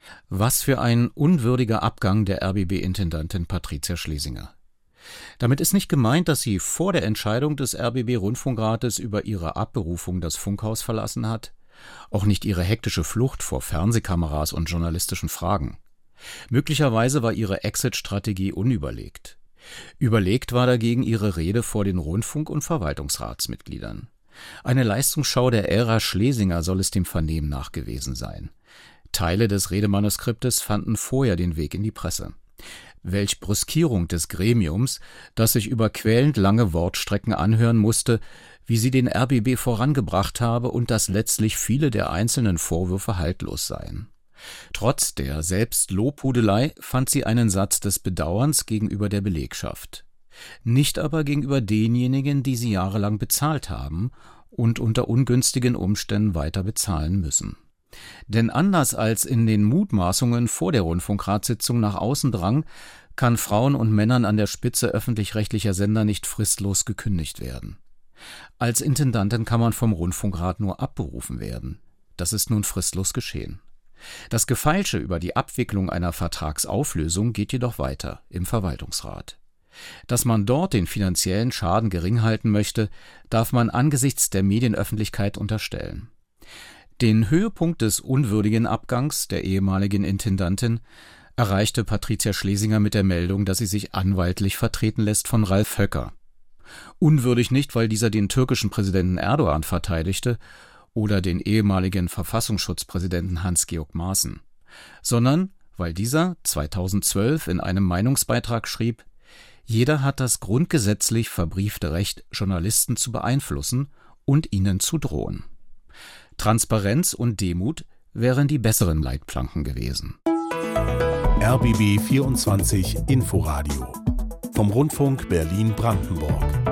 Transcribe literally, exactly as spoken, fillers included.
Was für ein unwürdiger Abgang der R B B-Intendantin Patricia Schlesinger. Damit ist nicht gemeint, dass sie vor der Entscheidung des R B B-Rundfunkrates über ihre Abberufung das Funkhaus verlassen hat, auch nicht ihre hektische Flucht vor Fernsehkameras und journalistischen Fragen. Möglicherweise war ihre Exit-Strategie unüberlegt. Überlegt war dagegen ihre Rede vor den Rundfunk- und Verwaltungsratsmitgliedern. Eine Leistungsschau der Ära Schlesinger soll es dem Vernehmen nach gewesen sein. Teile des Redemanuskriptes fanden vorher den Weg in die Presse. Welch Brüskierung des Gremiums, das sich über quälend lange Wortstrecken anhören musste, wie sie den R B B vorangebracht habe und dass letztlich viele der einzelnen Vorwürfe haltlos seien. Trotz der Selbstlobhudelei fand sie einen Satz des Bedauerns gegenüber der Belegschaft. Nicht aber gegenüber denjenigen, die sie jahrelang bezahlt haben und unter ungünstigen Umständen weiter bezahlen müssen. Denn anders als in den Mutmaßungen vor der Rundfunkratssitzung nach außen drang, kann Frauen und Männern an der Spitze öffentlich-rechtlicher Sender nicht fristlos gekündigt werden. Als Intendantin kann man vom Rundfunkrat nur abberufen werden. Das ist nun fristlos geschehen. Das Gefeilsche über die Abwicklung einer Vertragsauflösung geht jedoch weiter im Verwaltungsrat. Dass man dort den finanziellen Schaden gering halten möchte, darf man angesichts der Medienöffentlichkeit unterstellen. Den Höhepunkt des unwürdigen Abgangs der ehemaligen Intendantin erreichte Patricia Schlesinger mit der Meldung, dass sie sich anwaltlich vertreten lässt von Ralf Höcker. Unwürdig nicht, weil dieser den türkischen Präsidenten Erdogan verteidigte oder den ehemaligen Verfassungsschutzpräsidenten Hans-Georg Maaßen, sondern weil dieser zweitausendzwölf in einem Meinungsbeitrag schrieb: Jeder hat das grundgesetzlich verbriefte Recht, Journalisten zu beeinflussen und ihnen zu drohen. Transparenz und Demut wären die besseren Leitplanken gewesen. R B B vierundzwanzig Inforadio vom Rundfunk Berlin-Brandenburg.